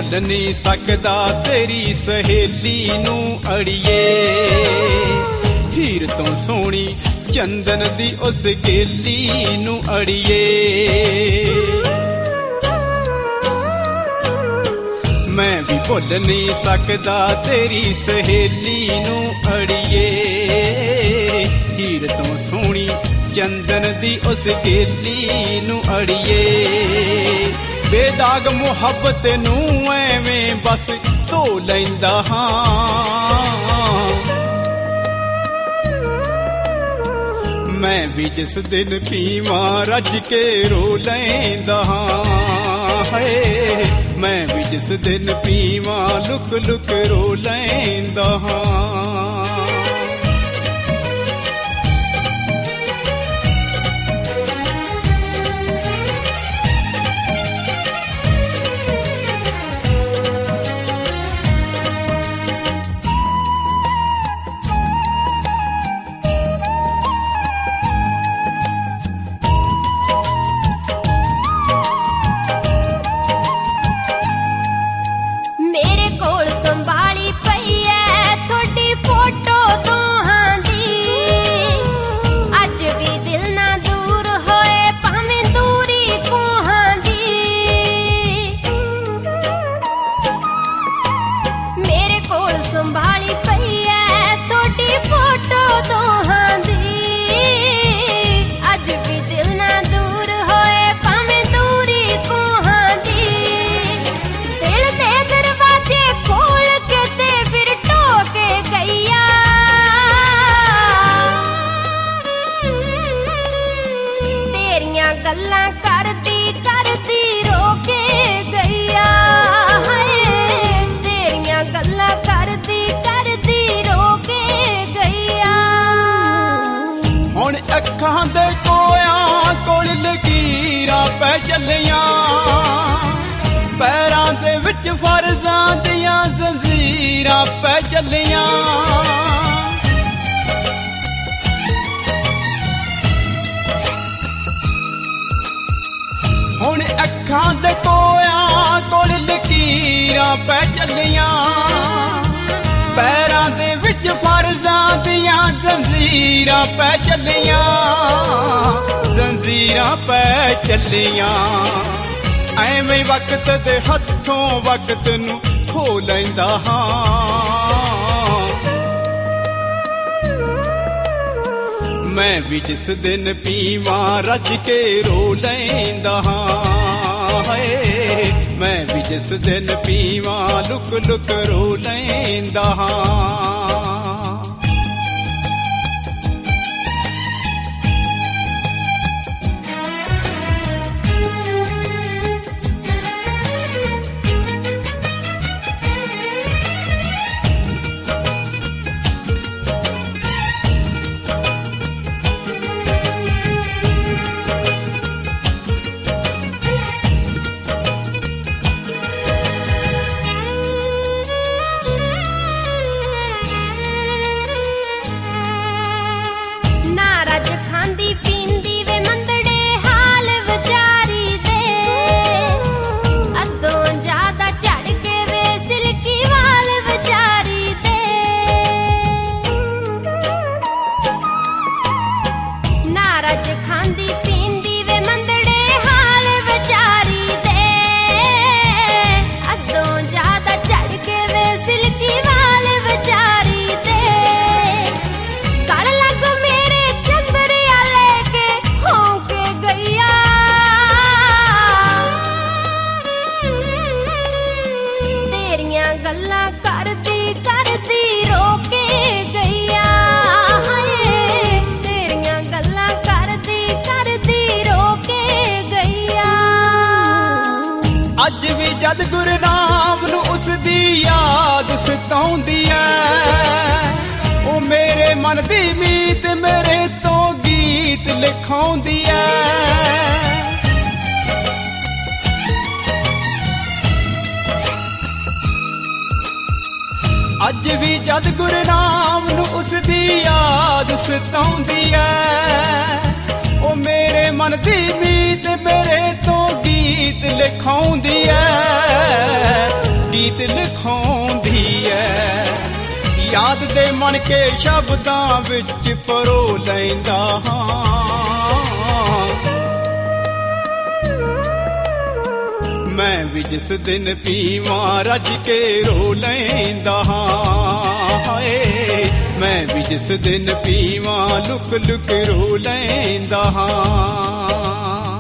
ਭੁੱਲ ਨਹੀਂ ਸਕਦਾ ਤੇਰੀ ਸਹੇਲੀ ਨੂੰ ਅੜੀਏ, ਹੀਰ ਤੋਂ ਸੋਹਣੀ ਚੰਦਨ ਦੀ ਉਸ ਗੇਲੀ ਨੂੰ ਅੜੀਏ। ਮੈਂ ਵੀ ਭੁੱਲ ਨਹੀਂ ਸਕਦਾ ਤੇਰੀ ਸਹੇਲੀ ਨੂੰ ਅੜੀਏ, ਹੀਰ ਤੋਂ ਸੋਹਣੀ ਚੰਦਨ ਦੀ ਉਸ ਗੇਲੀ ਨੂੰ ਅੜੀਏ। ਬੇਦਾਗ ਮੁਹੱਬਤ ਨੂੰ ਐਵੇਂ ਬਸ ਧੋ ਲੈਂਦਾ ਹਾਂ, ਮੈਂ ਵੀ ਜਿਸ ਦਿਨ ਪੀਵਾਂ ਰੱਜ ਕੇ ਰੋ ਲੈਂਦਾ ਹਾਂ। ਹਾਏ ਮੈਂ ਵੀ ਜਿਸ ਦਿਨ ਪੀਵਾਂ ਲੁਕ ਲੁਕ ਰੋ ਲੈਂਦਾ ਹਾਂ। ਗੱਲਾਂ ਕਰਦੀ ਕਰਦੀ ਰੋ ਕੇ ਗਈਆ, ਹਾਏ ਤੇਰੀਆਂ ਗੱਲਾਂ ਕਰਦੀ ਕਰਦੀ ਰੋ ਕੇ ਗਈਆ। ਹੁਣ ਅੱਖਾਂ ਦੇ ਕੋਇਆਂ ਕੋਲ ਲਕੀਰਾਂ ਪੈ ਚੱਲੀਆਂ, ਪੈਰਾਂ ਦੇ ਵਿੱਚ ਫਰਜ਼ਾਂ ਦੀਆਂ ਜ਼ੰਜੀਰਾਂ ਪੈ ਚੱਲੀਆਂ। ਹੁਣ ਅੱਖਾਂ ਦੇ ਕੋਇਆਂ ਕੋਲ ਲਕੀਰਾਂ ਪੈ ਚੱਲੀਆਂ, ਪੈਰਾਂ ਦੇ ਵਿੱਚ ਫਰਜ਼ਾਂ ਦੀਆਂ ਜ਼ੰਜੀਰਾਂ ਪੈ ਚੱਲੀਆਂ, ਜ਼ੰਜੀਰਾਂ ਪੈ ਚੱਲੀਆਂ। ਐਵੇਂ ਵਕਤ ਦੇ ਹੱਥੋਂ ਵਕਤ ਨੂੰ ਖੋ ਲੈਂਦਾ ਹਾਂ, ਮੈਂ ਵੀ ਜਿਸ ਦਿਨ ਪੀਵਾਂ ਰੱਜ ਕੇ ਰੋ ਲੈਂਦਾ ਹਾਂ। ਹਾਏ ਮੈਂ ਵੀ ਜਿਸ ਦਿਨ ਪੀਵਾਂ ਲੁਕ ਲੁਕ ਰੋ ਲੈਂਦਾ ਹਾਂ। ਖਾਂਦੀ ਪੀਂਦੀ ਵੇ ਮੰਦੜੇ ਹਾਲ ਵਿਚਾਰੀ ਦੇ, ਅੱਧੋਂ ਜ਼ਿਆਦਾ ਝੜ ਕੇ ਵੇ ਸਿਲਕੀ ਵਾਲ ਵਿਚਾਰੀ ਦੇ। ਨਾਰਜ ਖਾਂਦੀ ਪੀਂਦੀ ਵੇ ਮੰਦੜੇ ਹਾਲ ਵਿਚਾਰੀ ਦੇ, ਅੱਧੋਂ ਜ਼ਿਆਦਾ ਝੜ ਕੇ ਵੇ ਸਿਲਕੀ ਵਾਲ ਵਿਚਾਰੀ ਦੇ। ਗਲ ਲੱਗ ਮੇਰੇ ਚੰਦਰਿਆ ਲੈ ਕੇ ਹੋ ਕੇ ਗਈਆ, ਤੇਰੀਆਂ ਗੱਲਾਂ ਕਰਦੀ ਕਰਦੀ ਰੋ ਕੇ ਗਈਆ, ਹਾਏ ਤੇਰੀਆਂ ਗੱਲਾਂ ਕਰਦੀ ਕਰਦੀ ਰੋ ਕੇ ਗਈਆ। ਅੱਜ ਵੀ ਜਦ ਗੁਰਨਾਮ ਨੂੰ ਉਸ ਦੀ ਯਾਦ ਸਤਾਉਂਦੀ ਐ, ਉਹ ਮੇਰੇ ਮਨ ਦੀ ਮੀਤ ਮੇਰੇ ਤੋਂ ਗੀਤ ਲਿਖਾਉਂਦੀ ਐ। ਅੱਜ ਵੀ ਜਦ ਗੁਰਨਾਮ ਨੂੰ ਉਸ ਦੀ ਯਾਦ ਸਤਾਉਂਦੀ ਐ, ਉਹ ਮੇਰੇ ਮਨ ਦੀ ਮੀਤ ਮੇਰੇ ਤੋਂ ਗੀਤ ਲਿਖਾਉਂਦੀ ਐ। ਗੀਤ ਲਿਖਾਉਂਦੀ ਐ ਯਾਦ ਦੇ ਮਨ ਕੇ ਸ਼ਬਦਾਂ ਵਿੱਚ ਪਰੋ ਲੈਂਦਾ ਹਾਂ ਮੈਂ ਵੀ ਜਿਸ ਦਿਨ ਪੀਵਾਂ ਰੱਜ ਕੇ ਰੋ ਲੈਂਦਾ ਹਾਂ ਹਾਏ ਮੈਂ ਵੀ ਜਿਸ ਦਿਨ ਪੀਵਾਂ ਲੁਕ ਲੁਕ ਰੋ ਲੈਂਦਾ ਹਾਂ